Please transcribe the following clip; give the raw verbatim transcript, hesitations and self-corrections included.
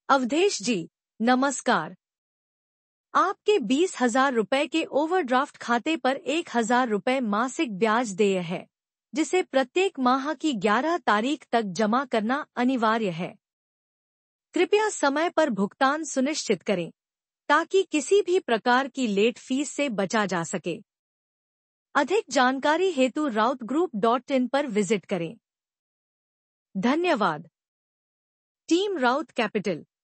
अवधेश जी, नमस्कार। आपके बीस हजार रुपए के ओवरड्राफ्ट खाते पर एक हजार रुपए मासिक ब्याज देय है, जिसे प्रत्येक माह की ग्यारह तारीख तक जमा करना अनिवार्य है। कृपया समय पर भुगतान सुनिश्चित करें, ताकि किसी भी प्रकार की लेट फीस से बचा जा सके। अधिक जानकारी हेतु राउत ग्रुप डॉट इन पर विजिट करें। धन्यवाद। Team Raut capital.